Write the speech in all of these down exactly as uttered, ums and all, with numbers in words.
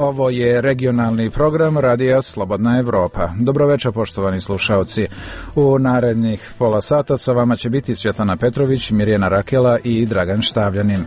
Ovo je regionalni program Radija Slobodna Evropa. Dobroveče, poštovani slušaoci. U narednih pola sata sa vama će biti Svjetlana Petrović, Mirjana Rakela i Dragan Štavljanin.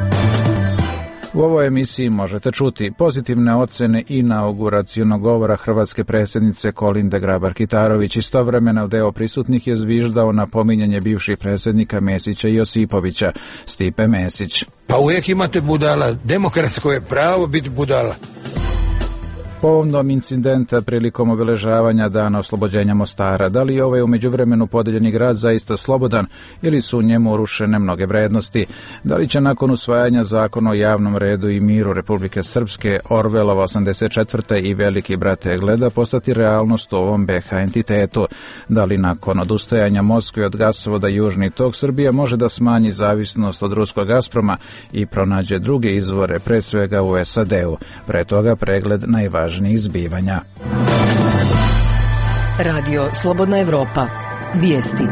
U ovoj emisiji možete čuti pozitivne ocene inauguracionog govora hrvatske predsjednice Kolinde Grabar-Kitarović. Istovremeno deo prisutnih je zviždao na pominjanje bivših predsjednika Mesića i Josipovića. Stipe Mesić. Pa uvijek imate budala. Demokratsko je pravo biti budala. Povodom incidenta prilikom obeležavanja dana oslobođenja Mostara, da li je ovaj u međuvremenu podeljeni grad zaista slobodan ili su u njemu urušene mnoge vrednosti? Da li će nakon usvajanja zakona o javnom redu i miru Republike Srpske, Orvelova osamdeset četvrta i Veliki brat Egleda postati realnost u ovom be ha entitetu? Da li nakon odustajanja Moskve od gasovoda Južni tok Srbija može da smanji zavisnost od ruskog Gazproma i pronađe druge izvore, pre svega u es a de u? Pre toga pregled najvažnijih izbivanja. Radio Slobodna Evropa. Vijesti.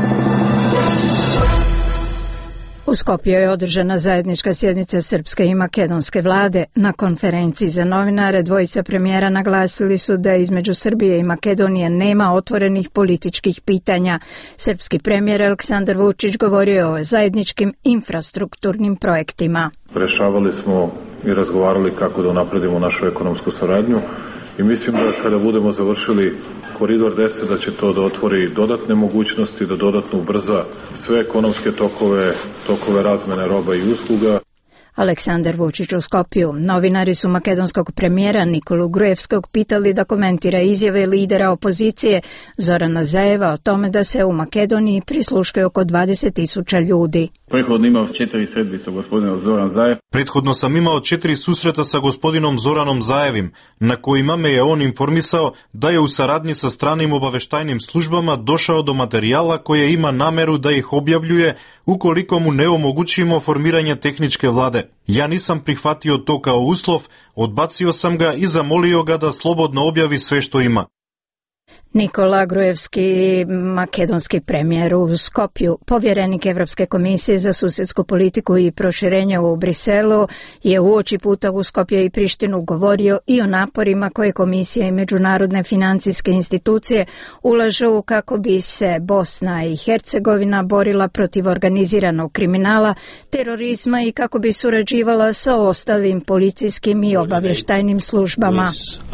U Skopju je održana zajednička sjednica srpske i makedonske vlade. Na konferenciji za novinare dvojica premijera naglasili su da između Srbije i Makedonije nema otvorenih političkih pitanja. Srpski premijer Aleksandar Vučić govorio je o zajedničkim infrastrukturnim projektima. Rešavali smo i razgovarali kako da unapredimo našu ekonomsku saradnju i mislim da kada budemo završili Koridor deset da će to da otvori dodatne mogućnosti, da dodatno ubrza sve ekonomske tokove, tokove razmene roba i usluga. Aleksandar Vučić u Skopju. Novinari su makedonskog premijera Nikolu Gruevskog pitali da komentira izjave lidera opozicije Zorana Zajeva o tome da se u Makedoniji prisluškuje oko dvadeset tisuća ljudi. Prethodno imao četiri sedmi sa gospodinom Zoran Zajev. Prethodno sam imao četiri susreta sa gospodinom Zoranom Zajevim, na kojima me je on informisao da je u saradnji sa stranim obaveštajnim službama došao do materijala koje ima nameru da ih objavljuje ukoliko mu ne omogućimo formiranje tehničke vlade. Ja nisam prihvatio to kao uslov, odbacio sam ga i zamolio ga da slobodno objavi sve što ima. Nikola Gruevski, makedonski premijer u Skopju, povjerenik Evropske komisije za susjedsku politiku i proširenje u Briselu, je uoči puta u Skopje i Prištinu govorio i o naporima koje komisija i međunarodne financijske institucije ulažu kako bi se Bosna i Hercegovina borila protiv organiziranog kriminala, terorizma i kako bi surađivala sa ostalim policijskim i obavještajnim službama.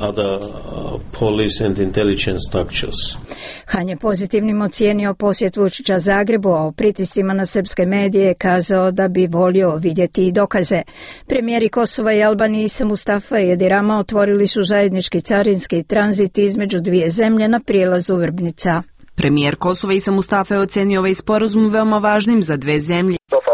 Han je pozitivnim ocijenio posjet Vučića Zagrebu, a o pritiscima na srpske medije kazao da bi volio vidjeti i dokaze. Premijeri Kosova i Albanije Isa Mustafa i Edi Rama otvorili su zajednički carinski tranzit između dvije zemlje na prijelazu Vrbnica. Premijer Kosova Isa Mustafa je ocenio ovaj sporazum veoma važnim za dve zemlje.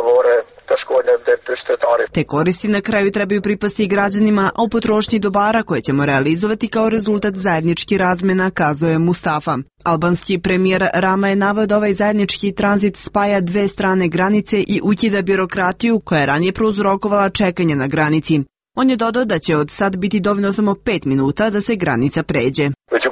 Te koristi na kraju trebaju pripasti građanima, a u potrošnji dobara koje ćemo realizovati kao rezultat zajednički razmjena, kazao je Mustafa. Albanski premijer Rama je naveo da ovaj zajednički tranzit spaja dve strane granice i ukida birokratiju koja je ranije prouzrokovala čekanje na granici. On je dodao da će od sad biti dovoljno samo pet minuta da se granica pređe.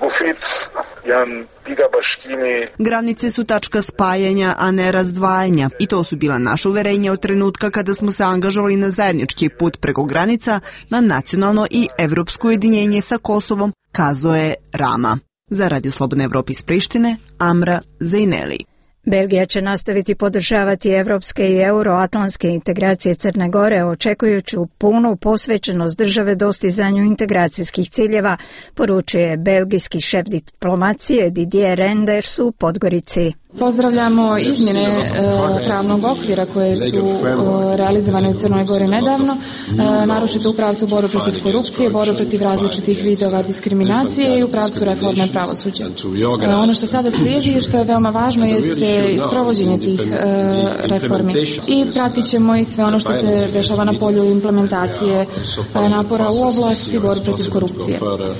Granice su tačka spajanja, a ne razdvajanja, i to su bila naša uverenja od trenutka kada smo se angažovali na zajednički put preko granica na nacionalno i evropsko ujedinjenje sa Kosovom, kazao je Rama. Za Radio Slobodne Evrope iz Prištine, Amra Zejneli. Belgija će nastaviti podržavati evropske i euroatlantske integracije Crne Gore, očekujući punu posvećenost države dostizanju integracijskih ciljeva, poručuje belgijski šef diplomacije Didier Reynders u Podgorici. Pozdravljamo izmjene e, pravnog okvira koje su e, realizovane u Crnoj Gori nedavno, e, naročito u pravcu borbe protiv korupcije, borbe protiv različitih vidova diskriminacije i u pravcu reforme pravosuđa. E, ono što sada slijedi i što je veoma važno jeste isprovođenje tih e, reformi i pratit ćemo i sve ono što se dešava na polju implementacije e, napora u oblasti borbe protiv korupcije.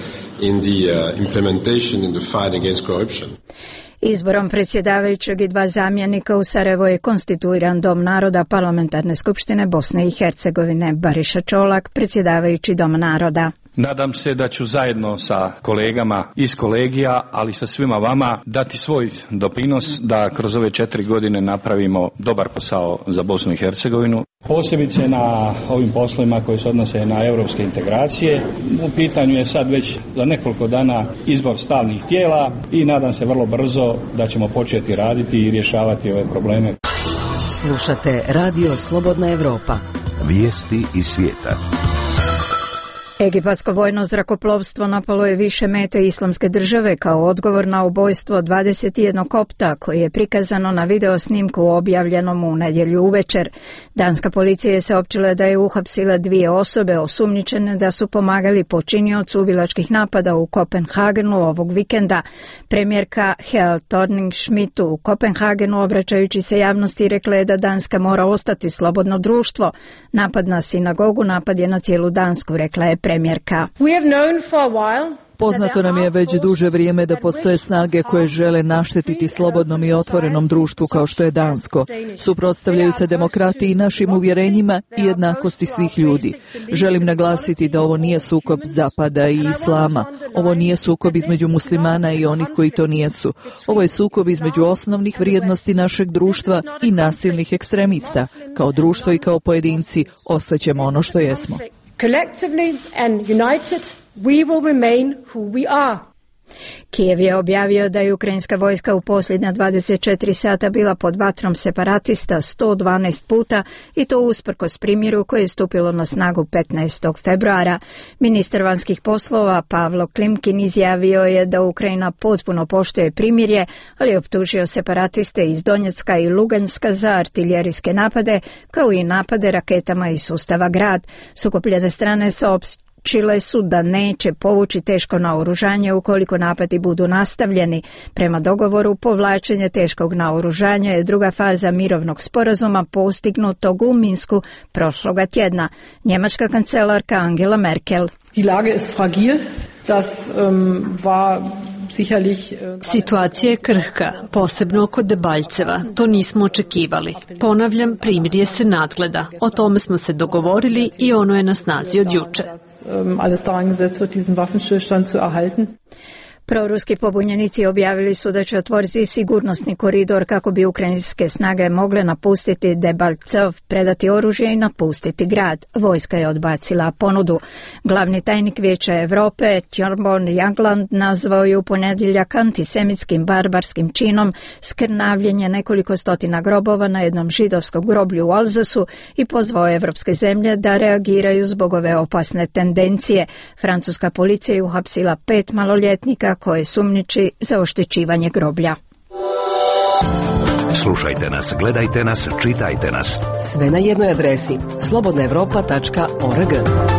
Izborom predsjedavajućeg i dva zamjenika u Sarajevu je konstituiran Dom naroda Parlamentarne skupštine Bosne i Hercegovine. Bariša Čolak, predsjedavajući Dom naroda. Nadam se da ću zajedno sa kolegama iz kolegija, ali sa svima vama dati svoj doprinos da kroz ove četiri godine napravimo dobar posao za Bosnu i Hercegovinu. Posebice na ovim poslovima koji se odnose na europske integracije. U pitanju je sad već za nekoliko dana izbor stalnih tijela i nadam se vrlo brzo da ćemo početi raditi i rješavati ove probleme. Slušate Radio Slobodna Evropa. Vijesti iz svijeta. Egipatsko vojno zrakoplovstvo napalo je više mete Islamske države kao odgovor na ubojstvo dvadeset jedan kopta koje je prikazano na video snimku objavljenom u nedjelju uvečer. Danska policija je saopćila da je uhapsila dvije osobe osumnjičene da su pomagali počiniocu ubilačkih napada u Kopenhagenu ovog vikenda. Premijerka Helle Thorning-Schmidt u Kopenhagenu obraćajući se javnosti rekla je da Danska mora ostati slobodno društvo. Napad na sinagogu napad je na cijelu Dansku, rekla je premijerka. Poznato nam je već duže vrijeme da postoje snage koje žele naštetiti slobodnom i otvorenom društvu kao što je dansko. Suprotstavljaju se demokratiji i našim uvjerenjima i jednakosti svih ljudi. Želim naglasiti da ovo nije sukob Zapada i Islama. Ovo nije sukob između muslimana i onih koji to nijesu. Ovo je sukob između osnovnih vrijednosti našeg društva i nasilnih ekstremista. Kao društvo i kao pojedinci ostaćemo ono što jesmo. Collectively and united, we will remain who we are. Kijev je objavio da je ukrajinska vojska u posljednja dvadeset četiri sata bila pod vatrom separatista sto dvanaest puta i to usprkos primjeru koje je stupilo na snagu petnaestog februara. Ministar vanjskih poslova Pavlo Klimkin izjavio je da Ukrajina potpuno poštuje primirje, ali je optužio separatiste iz Donjecka i Luganska za artiljerijske napade, kao i napade raketama iz sustava Grad. Sukobljene strane saopštile Čile su da neće povući teško naoružanje ukoliko napadi budu nastavljeni. Prema dogovoru, povlačenje teškog naoružanja je druga faza mirovnog sporazuma postignutog u Minsku prošloga tjedna. Njemačka kancelarka Angela Merkel. Die Lage ist fragil. Das um, war Situacija je krhka, posebno oko Debaljceva. To nismo očekivali. Ponavljam, primirje se nadgleda. O tome smo se dogovorili i ono je na snazi od juče. Proruski pobunjenici objavili su da će otvoriti sigurnosni koridor kako bi ukrajinske snage mogle napustiti Debaltsov, predati oružje i napustiti grad. Vojska je odbacila ponudu. Glavni tajnik Vijeća Europe Thorbjørn Jagland nazvao je u ponedjeljak antisemitskim barbarskim činom skrnavljenje nekoliko stotina grobova na jednom židovskom groblju u Alzasu i pozvao evropske zemlje da reagiraju zbog ove opasne tendencije. Francuska policija je uhapsila pet maloljetnika koje sumnjiči za oštećivanje groblja. Slušajte nas, gledajte nas, čitajte nas. Sve na jednoj adresi slobodna evropa tačka org.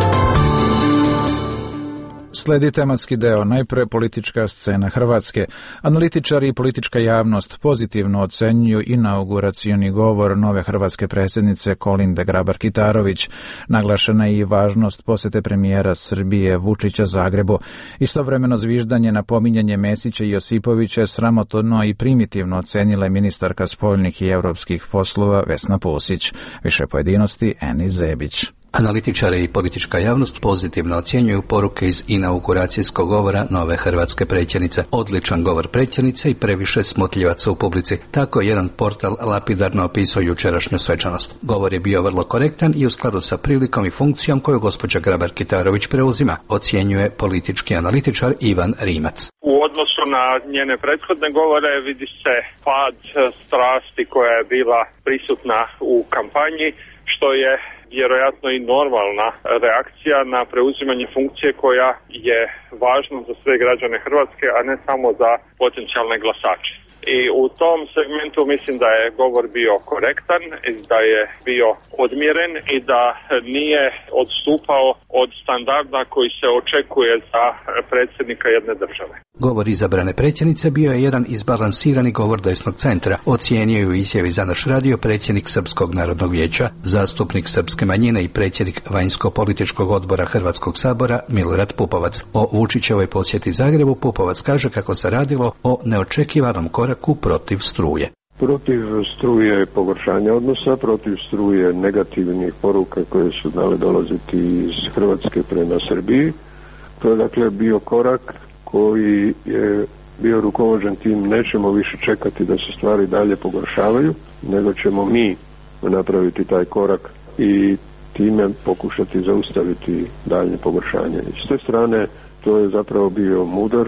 Sledi tematski deo, najprije politička scena Hrvatske. Analitičari i politička javnost pozitivno ocenjuju inauguracioni govor nove hrvatske predsjednice Kolinde Grabar-Kitarović. Naglašena je i važnost posjete premijera Srbije Vučića Zagrebu. Istovremeno zviždanje na pominjanje Mesića i Josipovića je sramotno i primitivno ocenila ministarka spoljnih i europskih poslova Vesna Pusić. Više pojedinosti Eni Zebić. Analitičari i politička javnost pozitivno ocjenjuju poruke iz inauguracijskog govora nove hrvatske predsjednice. Odličan govor predsjednice i previše smotljivaca u publici. Tako je jedan portal lapidarno opisao jučerašnju svečanost. Govor je bio vrlo korektan i u skladu sa prilikom i funkcijom koju gospođa Grabar-Kitarović preuzima, ocjenjuje politički analitičar Ivan Rimac. U odnosu na njene prethodne govore vidi se pad strasti koja je bila prisutna u kampanji, što je vjerojatno i normalna reakcija na preuzimanje funkcije koja je važna za sve građane Hrvatske, a ne samo za potencijalne glasače. I u tom segmentu mislim da je govor bio korektan, da je bio odmjeren i da nije odstupao od standarda koji se očekuje za predsjednika jedne države. Govor izabrane predsjednice bio je jedan izbalansirani govor desnog centra, ocijenio je u izjavi za naš radio predsjednik Srpskog narodnog vijeća, zastupnik srpske manjine i predsjednik vanjsko-političkog odbora Hrvatskog sabora Milorad Pupovac. O Vučićevoj posjeti Zagrebu Pupovac kaže kako se radilo o neočekivanom koraku protiv struje. Protiv struje pogoršanja odnosa, protiv struje negativnih poruka koje su dale dolaziti iz Hrvatske prema Srbiji To je dakle bio korak koji je bio rukovođen tim, nećemo više čekati da se stvari dalje pogoršavaju, nego ćemo mi napraviti taj korak i time pokušati zaustaviti daljnje pogoršanje. I s te strane to je zapravo bio mudar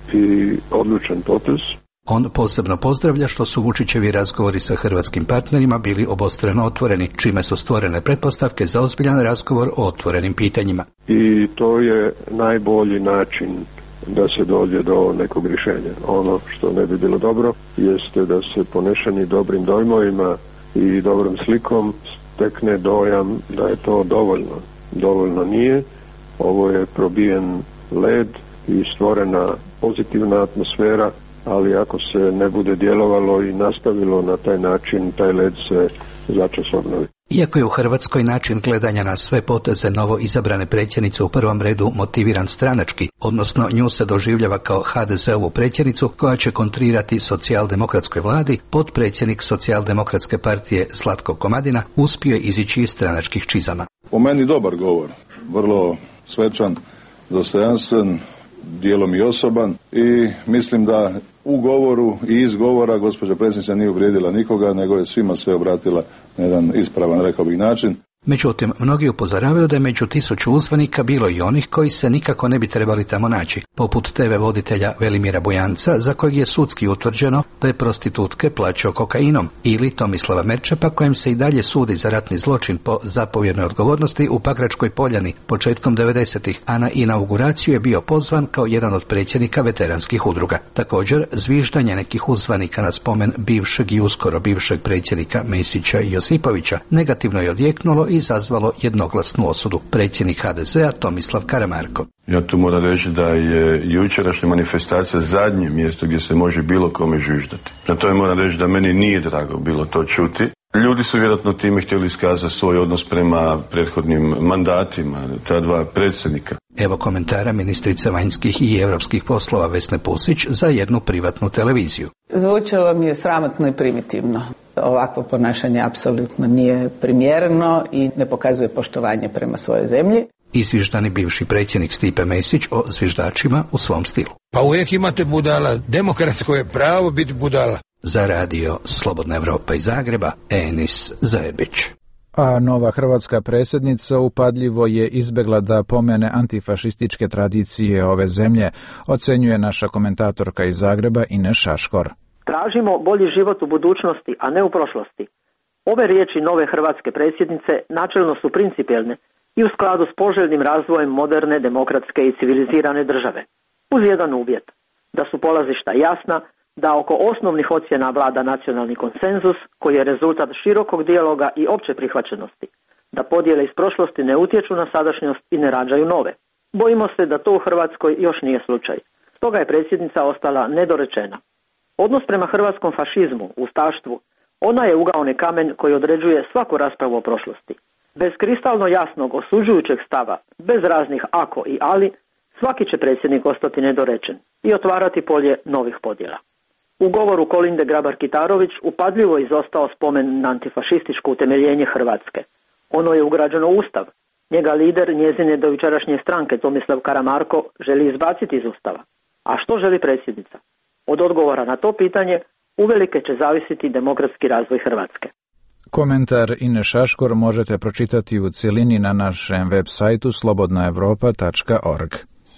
i odlučan potez. On posebno pozdravlja što su Vučićevi razgovori sa hrvatskim partnerima bili obostrano otvoreni, čime su stvorene pretpostavke za ozbiljan razgovor o otvorenim pitanjima. I to je najbolji način da se dođe do nekog rješenja. Ono što ne bi bilo dobro jeste da se ponešeni dobrim dojmovima i dobrom slikom stekne dojam da je to dovoljno. Dovoljno nije. Ovo je probijen led i stvorena pozitivna atmosfera, ali ako se ne bude djelovalo i nastavilo na taj način, taj led se začas obnovi. Iako je u Hrvatskoj način gledanja na sve poteze novo izabrane predsjednice u prvom redu motiviran stranački, odnosno nju se doživljava kao ha de ze-ovu predsjednicu koja će kontrirati socijaldemokratskoj vladi, potpredsjednik socijaldemokratske partije Zlatko Komadina uspio je izići iz stranačkih čizama. Po meni dobar govor, vrlo svečan, dostojanstven, dijelom i osoban i mislim da u govoru i iz govora gospođa predsjednica nije uvrijedila nikoga, nego je svima sve obratila na jedan ispravan, rekao bih, način. Međutim, mnogi upozoravaju da je među tisuću uzvanika bilo i onih koji se nikako ne bi trebali tamo naći, poput te ve voditelja Velimira Bujanca, za kojeg je sudski utvrđeno da je prostitutke plaćao kokainom, ili Tomislava Merčepa, kojem se i dalje sudi za ratni zločin po zapovjednoj odgovornosti u Pakračkoj Poljani početkom devedesetih, a na inauguraciju je bio pozvan kao jedan od predsjednika veteranskih udruga. Također, zviždanje nekih uzvanika na spomen bivšeg i uskoro bivšeg predsjednika Mesića i Josipovića negativno je odjeknulo i izazvalo jednoglasnu osudu. Predsjednik ha de ze-a Tomislav Karamarko. Ja tu moram reći da je jučerašnja manifestacija zadnje mjesto gdje se može bilo kome žuždati. Na to je moram reći da meni nije drago bilo to čuti. Ljudi su vjerojatno time htjeli iskazati svoj odnos prema prethodnim mandatima, ta dva predsjednika. Evo komentara ministrice vanjskih i europskih poslova Vesne Pusić za jednu privatnu televiziju. Zvučalo mi je sramotno i primitivno. Ovakvo ponašanje apsolutno nije primjereno i ne pokazuje poštovanje prema svojoj zemlji. Izviždani bivši predsjednik Stipe Mesić o zviždačima u svom stilu. Pa uvijek imate budala, demokratsko je pravo biti budala. Za radio Slobodna Evropa iz Zagreba, Enis Zajebić. A nova hrvatska predsjednica upadljivo je izbjegla da pomene antifašističke tradicije ove zemlje, ocenjuje naša komentatorka iz Zagreba Ines Šaškor. Tražimo bolji život u budućnosti, a ne u prošlosti. Ove riječi nove hrvatske predsjednice načelno su principijelne i u skladu s poželjnim razvojem moderne, demokratske i civilizirane države. Uz jedan uvjet, da su polazišta jasna, da oko osnovnih ocjena vlada nacionalni konsenzus koji je rezultat širokog dijaloga i opće prihvaćenosti, da podjele iz prošlosti ne utječu na sadašnjost i ne rađaju nove. Bojimo se da to u Hrvatskoj još nije slučaj. Stoga je predsjednica ostala nedorečena. Odnos prema hrvatskom fašizmu, ustaštvu, ona je ugaoni kamen koji određuje svaku raspravu o prošlosti. Bez kristalno jasnog osuđujućeg stava, bez raznih ako i ali, svaki će predsjednik ostati nedorečen i otvarati polje novih podjela. U govoru Kolinde Grabar-Kitarović upadljivo izostao spomen na antifašističko utemeljenje Hrvatske. Ono je ugrađeno u Ustav. Njega lider njezine dojučerašnje stranke Tomislav Karamarko želi izbaciti iz Ustava. A što želi predsjednica? Od odgovora na to pitanje uvelike će zavisiti demokratski razvoj Hrvatske. Komentar Ines Šaškor možete pročitati u cjelini na našem web sajtu slobodna evropa tačka org.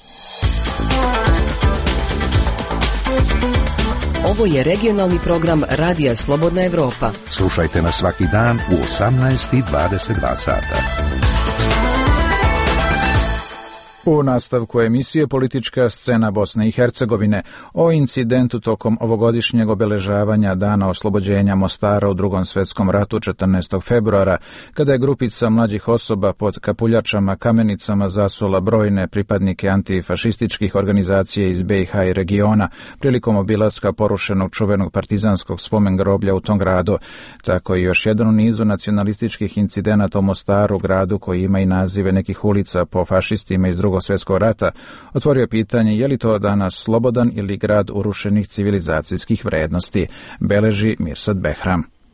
Ovo je regionalni program Radija Slobodna Evropa. Slušajte nas svaki dan u osamnaest i dvadeset dva sata. U nastavku emisije politička scena Bosne i Hercegovine o incidentu tokom ovogodišnjeg obeležavanja Dana oslobođenja Mostara u Drugom svjetskom ratu četrnaestog februara, kada je grupica mlađih osoba pod kapuljačama kamenicama zasula brojne pripadnike antifašističkih organizacija iz be i ha i regiona prilikom obilaska porušenog čuvenog partizanskog spomen groblja u tom gradu. Tako i još jedan u nizu nacionalističkih incidenata u Mostaru, gradu koji ima i nazive nekih ulica po fašistima iz Drugog svjetskog rata, otvorio pitanje je li to danas slobodan ili grad urušenih civilizacijskih vrednosti, beleži Mirsad Behram.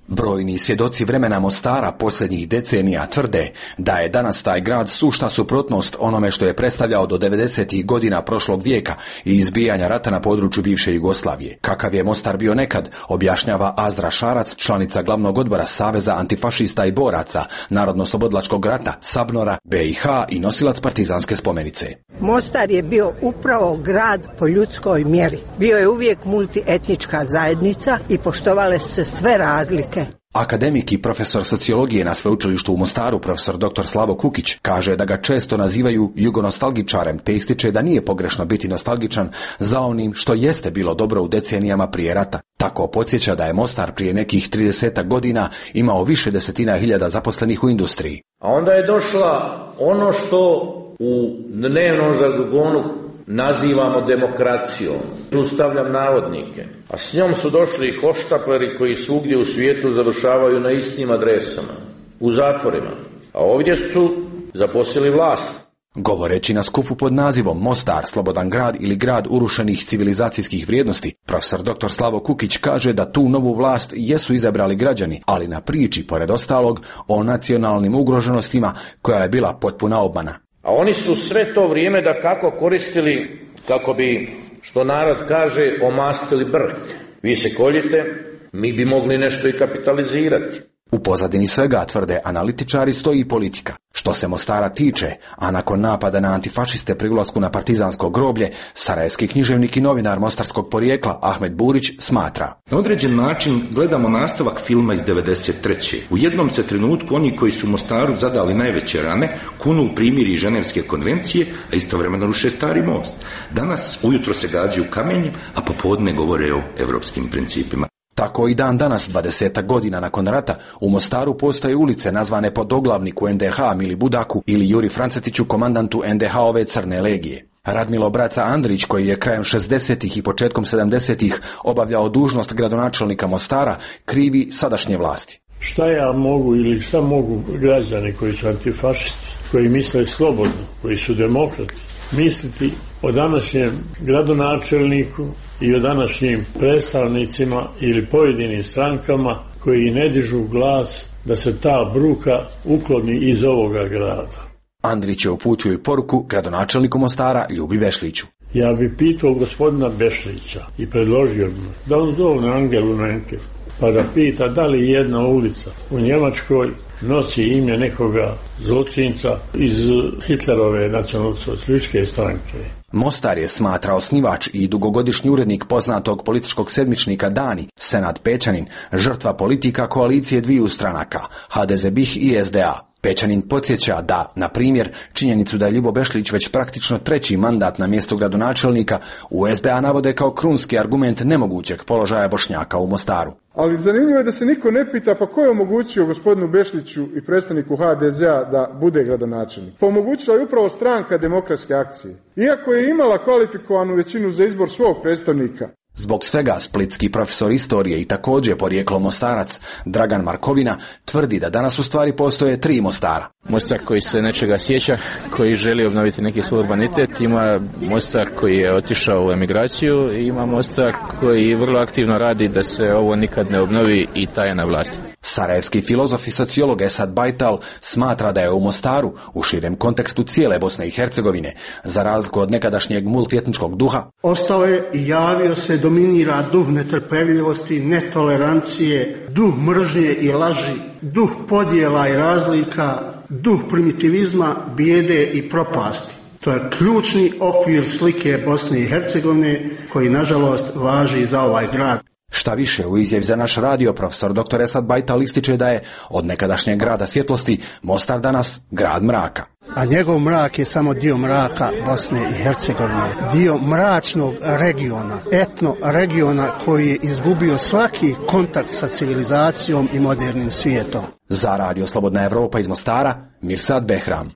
Brojni svjedoci vremena Mostara posljednjih decenija tvrde da je danas taj grad sušta suprotnost onome što je predstavljao do devedesetih godina prošlog vijeka i izbijanja rata na području bivše Jugoslavije. Kakav je Mostar bio nekad, objašnjava Azra Šarac, članica glavnog odbora Saveza antifašista i boraca Narodno-slobodilačkog rata, Sabnora, B i H i nosilac partizanske spomenice. Mostar je bio upravo grad po ljudskoj mjeri. Bio je uvijek multietnička zajednica i poštovale se sve razlike. Akademik i profesor sociologije na sveučilištu u Mostaru, profesor doktor Slavo Kukić, kaže da ga često nazivaju jugonostalgičarem, te ističe da nije pogrešno biti nostalgičan za onim što jeste bilo dobro u decenijama prije rata. Tako podsjeća da je Mostar prije nekih tridesetak godina imao više desetina hiljada zaposlenih u industriji. A onda je došla ono što u dnevnom žargonu nazivamo demokracijom. Tu stavljam navodnike. A s njom su došli hoštapleri koji svugdje u svijetu završavaju na istim adresama, u zatvorima. A ovdje su zaposjeli vlast. Govoreći na skupu pod nazivom Mostar, slobodan grad ili grad urušenih civilizacijskih vrijednosti, profesor doktor Slavo Kukić kaže da tu novu vlast jesu izabrali građani, ali na priči, pored ostalog, o nacionalnim ugroženostima koja je bila potpuna obmana. A oni su sve to vrijeme da kako koristili kako bi, što narod kaže, omastili brk. Vi se koljite, mi bi mogli nešto i kapitalizirati. U pozadini svega, tvrde analitičari, stoji politika. Što se Mostara tiče, a nakon napada na antifašiste pri ulasku na partizansko groblje, sarajevski književnik i novinar mostarskog porijekla Ahmed Burić smatra: na određen način gledamo nastavak filma iz devedeset treće. U jednom se trenutku oni koji su Mostaru zadali najveće rane kunu u primirje i Ženevske konvencije, a istovremeno ruše Stari most. Danas ujutro se gađaju kamenjem, a popodne govore o evropskim principima. Tako i dan danas, dvadesetak godina nakon rata, u Mostaru postoje ulice nazvane po doglavniku en de ha Mili Budaku ili Juri Francetiću, komandantu en de ha-ove Crne legije. Radmilo Braca Andrić, koji je krajem šezdesetih i početkom sedamdesetih obavljao dužnost gradonačelnika Mostara, krivi sadašnje vlasti. Šta ja mogu ili šta mogu građani koji su antifašisti, koji misle slobodno, koji su demokrati, misliti o današnjem gradonačelniku i o današnjim predstavnicima ili pojedinim strankama koji ne dižu glas da se ta bruka ukloni iz ovoga grada. Andrić je uputio i poruku gradonačelniku Mostara Ljubi Bešliću. Ja bi pitao gospodina Bešlića i predložio bi mu da on zove Angelu Merkel pa da pita da li jedna ulica u Njemačkoj nosi ime nekoga zločinca iz Hitlerove nacionalsocijalističke stranke. Mostar je, smatra osnivač i dugogodišnji urednik poznatog političkog sedmičnika Dani, Senad Pečanin, žrtva politika koalicije dviju stranaka, ha de ze be i ha i es de a. Pečanin podsjeća da, na primjer, činjenicu da je Ljubo Bešlić već praktično treći mandat na mjestu gradonačelnika u es de a navode kao krunski argument nemogućeg položaja Bošnjaka u Mostaru. Ali zanimljivo je da se niko ne pita pa ko je omogućio gospodinu Bešliću i predstavniku ha de ze a da bude gradonačelnik. Pa omogućila je upravo stranka Demokratske akcije. Iako je imala kvalifikovanu većinu za izbor svog predstavnika. Zbog svega, splitski profesor istorije i također porijeklo Mostarac Dragan Markovina tvrdi da danas u stvari postoje tri Mostara. Mostar koji se nečega sjeća, koji želi obnoviti neki svoj urbanitet, ima Mostar koji je otišao u emigraciju i ima Mostar koji vrlo aktivno radi da se ovo nikad ne obnovi i taj je na vlasti. Sarajevski filozof i sociolog Esad Bajtal smatra da je u Mostaru, u širem kontekstu cijele Bosne i Hercegovine, za razliku od nekadašnjeg multietničkog duha, ostao je i javio se dominira duh netrpeljivosti, netolerancije, duh mržnje i laži, duh podjela i razlika, duh primitivizma, bijede i propasti. To je ključni okvir slike Bosne i Hercegovine koji nažalost važi za ovaj grad. Šta više, u izjavi za naš radio profesor doktor Esad Bajtal ističe da je od nekadašnjeg grada svjetlosti Mostar danas grad mraka. A njegov mrak je samo dio mraka Bosne i Hercegovine, dio mračnog regiona, etno regiona koji je izgubio svaki kontakt sa civilizacijom i modernim svijetom. Za radio Slobodna Evropa iz Mostara, Mirsad Behram.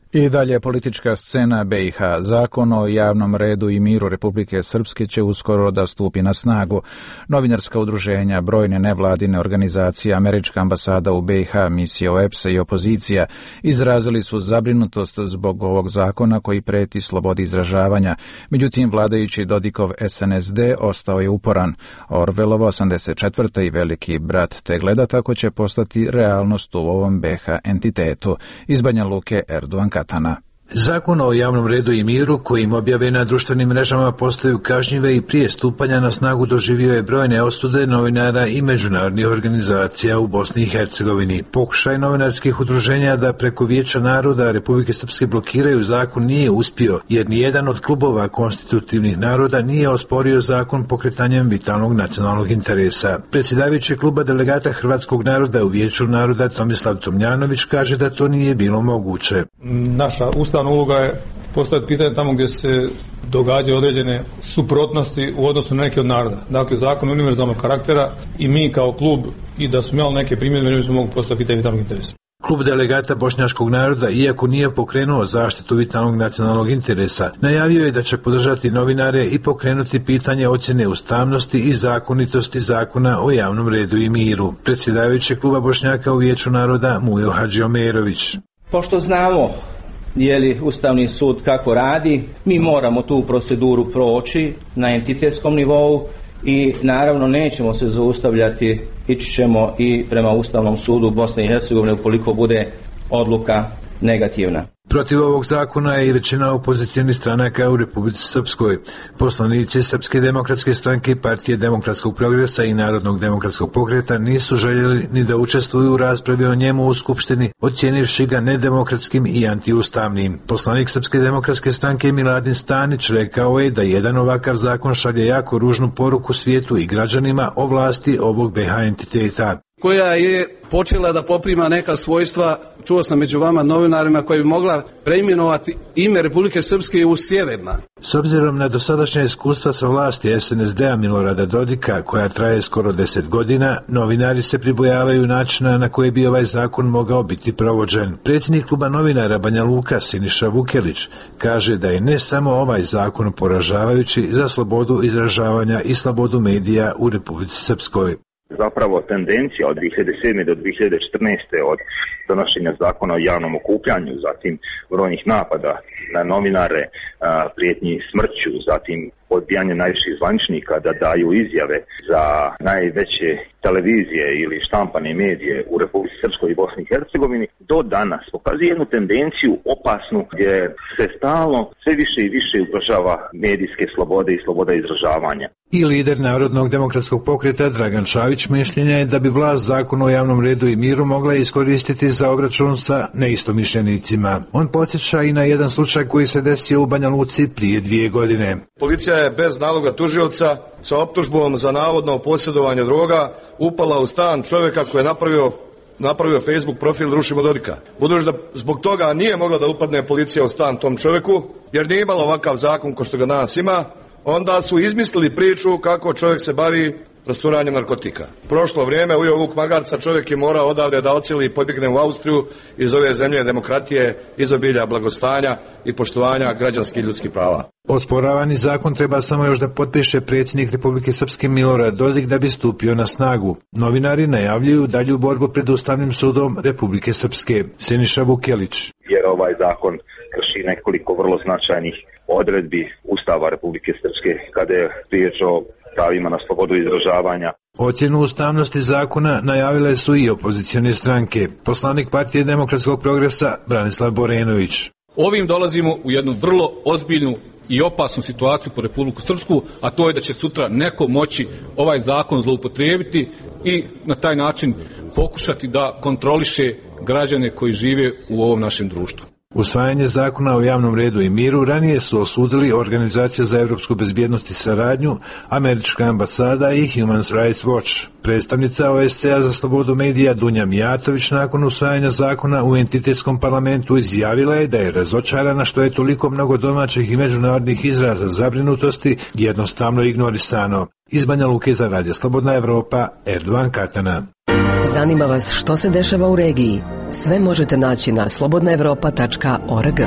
I dalje politička scena B i H. Zakon o javnom redu i miru Republike Srpske će uskoro da stupi na snagu. Novinarska udruženja, brojne nevladine organizacije, američka ambasada u B i H, misija O E P S A i opozicija izrazili su zabrinutost zbog ovog zakona koji preti slobodi izražavanja. Međutim, vladajući Dodikov S N S D ostao je uporan. Orvelovo osamdeset četvrta i Veliki brat te gleda tako će postati realnost u ovom B i H entitetu. Iz Banja Luke, Erdogan Katana. Zakon o javnom redu i miru kojim objave na društvenim mrežama postaju kažnjive i prije stupanja na snagu doživio je brojne osude novinara i međunarodnih organizacija u Bosni i Hercegovini. Pokušaj novinarskih udruženja da preko Vijeća naroda Republike Srpske blokiraju zakon nije uspio, jer nijedan od klubova konstitutivnih naroda nije osporio zakon pokretanjem vitalnog nacionalnog interesa. Predsjedavajući kluba delegata hrvatskog naroda u Vijeću naroda Tomislav Tomljanović kaže da to nije bilo moguće. Naša ustavna uloga je postaviti pitanje tamo gdje se događaju određene suprotnosti u odnosu na neke od naroda. Dakle, zakon univerzalnog karaktera i mi kao klub i da smo imali neke primjedbe, ne bismo mogli postaviti pitanje vitalnog interesa. Klub delegata bošnjačkog naroda, iako nije pokrenuo zaštitu vitalnog nacionalnog interesa, najavio je da će podržati novinare i pokrenuti pitanje ocjene ustavnosti i zakonitosti zakona o javnom redu i miru. Predsjedavajući kluba Bošnjaka u Vijeću naroda Mujo Hadžiomerović. Pošto znamo je li Ustavni sud kako radi, mi moramo tu proceduru proći na entitetskom nivou i naravno nećemo se zaustavljati, ići ćemo i prema Ustavnom sudu Bosne i Hercegovine ukoliko bude odluka negativna. Protiv ovog zakona je i većina opozicionih stranaka u Republici Srpskoj. Poslanici Srpske demokratske stranke, Partije demokratskog progresa i Narodnog demokratskog pokreta nisu željeli ni da učestvuju u raspravi o njemu u Skupštini, ocijenivši ga nedemokratskim i antiustavnim. Poslanik Srpske demokratske stranke Miladin Stanić rekao je da jedan ovakav zakon šalje jako ružnu poruku svijetu i građanima o vlasti ovog B i H entiteta, koja je počela da poprima neka svojstva, čuo sam među vama novinarima, koja bi mogla preimenovati ime Republike Srpske u Sjeverna. S obzirom na dosadašnja iskustva sa vlasti S N S D-a Milorada Dodika, koja traje skoro deset godina, novinari se pribojavaju načina na koji bi ovaj zakon mogao biti provođen. Predsjednik kluba novinara Banja Luka Siniša Vukelić kaže da je ne samo ovaj zakon poražavajući za slobodu izražavanja i slobodu medija u Republici Srpskoj. Zapravo tendencija od dvije hiljade sedme do dvije hiljade četrnaeste od donošenja zakona o javnom okupljanju, zatim brojnih napada na novinare, prijetnji smrću, zatim odbijanje najviših zvaničnika da daju izjave za najveće televizije ili štampane medije u Republici Srpskoj i Bosni i Hercegovini do danas pokazuje jednu tendenciju opasnu gdje se stalno sve više i više ugrožava medijske slobode i sloboda izražavanja. I lider Narodnog demokratskog pokreta Dragan Šavić mišljenja je da bi vlast zakon o javnom redu i miru mogla iskoristiti za obračun sa neistomišljenicima. On podsjeća i na jedan slučaj koji se desio u Banja Luci prije dvije godine. Policija je bez naloga tužioca sa optužbom za navodno posjedovanje droga upala u stan čovjeka koji je napravio napravio Facebook profil Rušimo Dodika. Budući da zbog toga nije mogla da upadne policija u stan tom čovjeku, jer nije imala ovakav zakon ko što ga danas ima, onda su izmislili priču kako čovjek se bavi rasturanjem narkotika. Prošlo vrijeme, ujeo vuk magarca, čovjek je morao odavde da ocijeli i pobjegne u Austriju iz ove zemlje demokratije, izobilja, blagostanja i poštovanja građanskih i ljudskih prava. Osporavani zakon treba samo još da potpiše predsjednik Republike Srpske Milorad Dodik da bi stupio na snagu. Novinari najavljuju dalju borbu pred Ustavnim sudom Republike Srpske. Siniša Vukelić. Jer ovaj zakon krši nekoliko vrlo značajnih odredbi Ustava Republike Srpske kada je riječ o pravima na slobodu izražavanja. Ocjenu ustavnosti zakona najavile su i opozicione stranke. Poslanik Partije demokratskog progresa Branislav Borenović. Ovim dolazimo u jednu vrlo ozbiljnu i opasnu situaciju po Republiku Srpsku, a to je da će sutra neko moći ovaj zakon zloupotrijebiti i na taj način pokušati da kontroliše građane koji žive u ovom našem društvu. Usvajanje zakona o javnom redu i miru ranije su osudili Organizacija za europsku bezbjednost i saradnju, Američka ambasada i Human Rights Watch. Predstavnica O S C A za slobodu medija Dunja Mijatović nakon usvajanja zakona u entitetskom parlamentu izjavila je da je razočarana što je toliko mnogo domaćih i međunarodnih izraza zabrinutosti jednostavno ignorisano. Iz Banja Luke za Radio Slobodna Evropa, Erdogan Katana. Zanima vas što se dešava u regiji? Sve možete naći na slobodna evropa tačka org.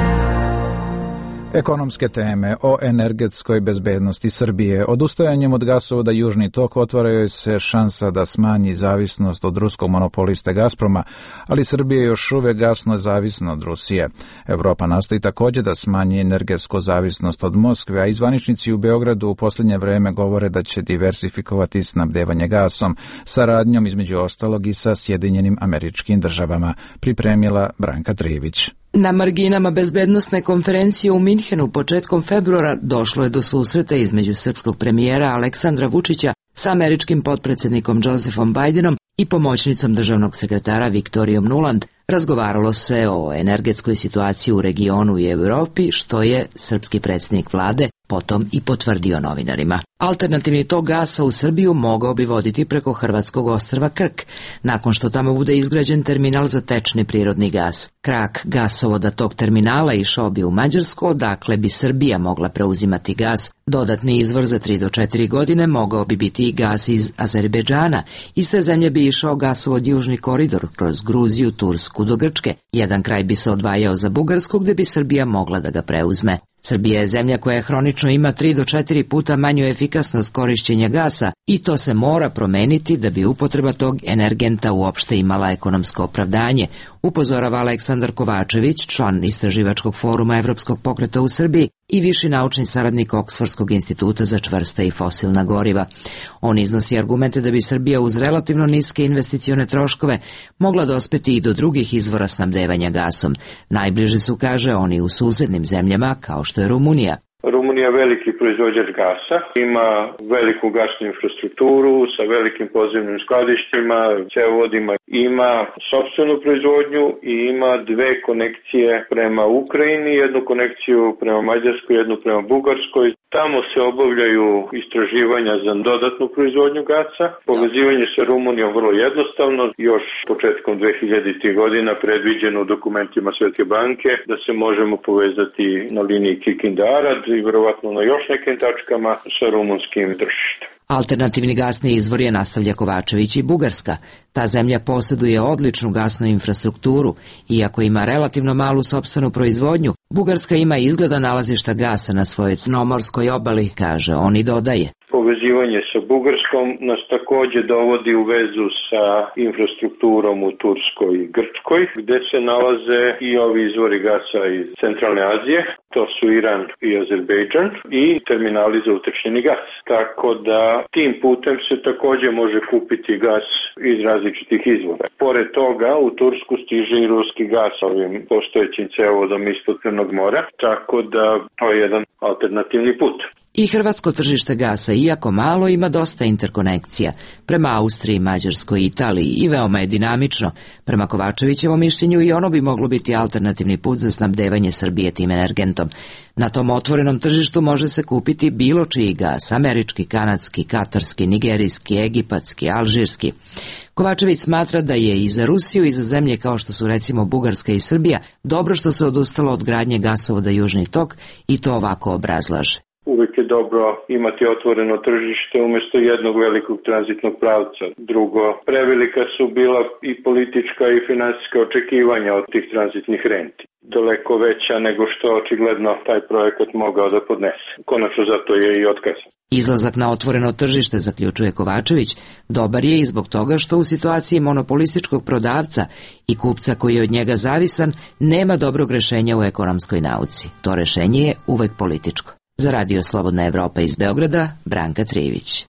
Ekonomske teme o energetskoj bezbednosti Srbije. Odustajanjem od gasovoda Južni tok otvaraju se šansa da smanji zavisnost od ruskog monopoliste Gazproma, ali Srbija je još uvek gasno zavisna od Rusije. Evropa nastoji također da smanji energetsku zavisnost od Moskve, a izvaničnici u Beogradu u posljednje vreme govore da će diversifikovati snabdevanje gasom, saradnjom između ostalog i sa Sjedinjenim Američkim Državama, pripremila Branka Trivić. Na marginama bezbednosne konferencije u Minhenu početkom februara došlo je do susreta između srpskog premijera Aleksandra Vučića sa američkim potpredsjednikom Josephom Bidenom i pomoćnicom državnog sekretara Viktorijom Nuland. Razgovaralo se o energetskoj situaciji u regionu i Europi, što je srpski predsjednik vlade potom i potvrdio novinarima. Alternativni tok gasa u Srbiju mogao bi voditi preko hrvatskog ostrva Krk, nakon što tamo bude izgrađen terminal za tečni prirodni gas. Krak gasovoda tog terminala išao bi u Mađarsku, odakle bi Srbija mogla preuzimati gas. Dodatni izvor za tri do četiri godine mogao bi biti i gas iz Azerbejdžana. Iz te zemlje bi išao gasovod Južni koridor kroz Gruziju, Tursku do Grčke. Jedan kraj bi se odvajao za Bugarsku, gde bi Srbija mogla da ga preuzme. Srbija je zemlja koja hronično ima tri do četiri puta manju efikasnost korišćenja gasa i to se mora promeniti da bi upotreba tog energenta uopšte imala ekonomsko opravdanje, upozorava Aleksandar Kovačević, član Istraživačkog foruma Evropskog pokreta u Srbiji i viši naučni saradnik Oksfordskog instituta za čvrsta i fosilna goriva. On iznosi argumente da bi Srbija uz relativno niske investicione troškove mogla dospeti i do drugih izvora snabdevanja gasom. Najbliži su, kaže, oni u susednim zemljama kao što je Rumunija. Rumunija je veliki proizvođač gasa, ima veliku gasnu infrastrukturu sa velikim podzemnim skladištima, cjevovodima, ima sopstvenu proizvodnju i ima dve konekcije prema Ukrajini, jednu konekciju prema Mađarskoj, jednu prema Bugarskoj. Tamo se obavljaju istraživanja za dodatnu proizvodnju gasa. Povezivanje sa Rumunijom vrlo jednostavno, još početkom dve hiljaditih godina predviđeno u dokumentima Svjetske banke da se možemo povezati na liniji Kikinda-Arad i verovatno na još nekim tačkama sa rumunskim tržištem. Alternativni gasni izvor je, nastavlja Kovačević, i Bugarska. Ta zemlja posjeduje odličnu gasnu infrastrukturu. Iako ima relativno malu sopstvenu proizvodnju, Bugarska ima izgleda nalazišta gasa na svojoj crnomorskoj obali, kaže on i dodaje. Povezivanje sa Bugarskom nas također dovodi u vezu sa infrastrukturom u Turskoj i Grčkoj, gdje se nalaze i ovi izvori gasa iz Centralne Azije, to su Iran i Azerbejdžan, i terminali za utećnjeni gas. Tako da tim putem se također može kupiti gas iz različitih izvora. Pored toga u Tursku stiže i ruski gas ovim postojećim cjevovodom ispod Crnog mora, tako da to je jedan alternativni put. I hrvatsko tržište gasa, iako malo, ima dosta interkonekcija prema Austriji, Mađarskoj i Italiji i veoma je dinamično. Prema Kovačevićevom mišljenju i ono bi moglo biti alternativni put za snabdevanje Srbije tim energentom. Na tom otvorenom tržištu može se kupiti bilo čiji gas, američki, kanadski, katarski, nigerijski, egipatski, alžirski. Kovačević smatra da je i za Rusiju i za zemlje kao što su recimo Bugarska i Srbija dobro što se odustalo od gradnje gasovoda Južni tok i to ovako obrazlaže. Uvijek je dobro imati otvoreno tržište umjesto jednog velikog tranzitnog pravca. Drugo, prevelika su bila i politička i financijska očekivanja od tih tranzitnih renti. Daleko veća nego što očigledno taj projekat mogao da podnese. Konačno zato je i otkazan. Izlazak na otvoreno tržište, zaključuje Kovačević, dobar je i zbog toga što u situaciji monopolističkog prodavca i kupca koji je od njega zavisan nema dobrog rešenja u ekonomskoj nauci. To rešenje je uvek političko. Za Radio Slobodna Evropa iz Beograda, Branka Trivić.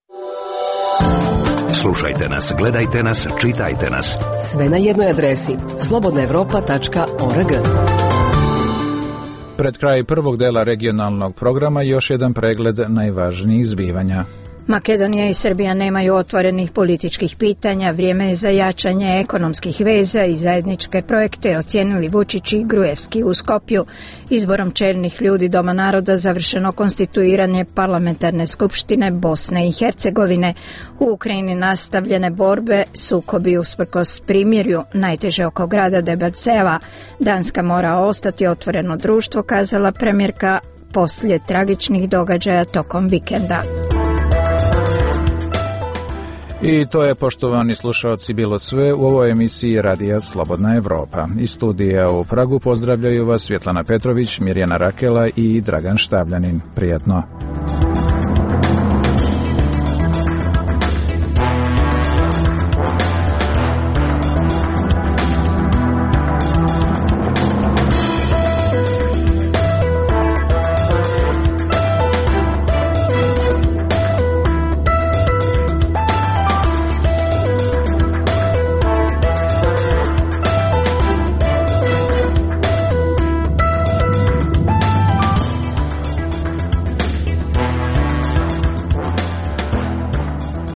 Slušajte nas, gledajte nas, čitajte nas. Sve na jednoj adresi slobodna evropa tačka org. Pred kraj prvog dela regionalnog programa još jedan pregled najvažnijih zbivanja. Makedonija i Srbija nemaju otvorenih političkih pitanja, vrijeme je za jačanje ekonomskih veza i zajedničke projekte, ocijenili Vučić i Gruevski u Skopju. Izborom čelnih ljudi Doma naroda završeno konstituiranje parlamentarne skupštine Bosne i Hercegovine. U Ukrajini nastavljene borbe, sukobi usprkos primirju, najteže oko grada Debelceva. Danska mora ostati otvoreno društvo, kazala premijerka poslije tragičnih događaja tokom vikenda. I to je, poštovani slušaoci, bilo sve u ovoj emisiji Radija Slobodna Evropa. Iz studija u Pragu pozdravljaju vas Svjetlana Petrović, Mirjana Rakela i Dragan Štavljanin. Prijatno.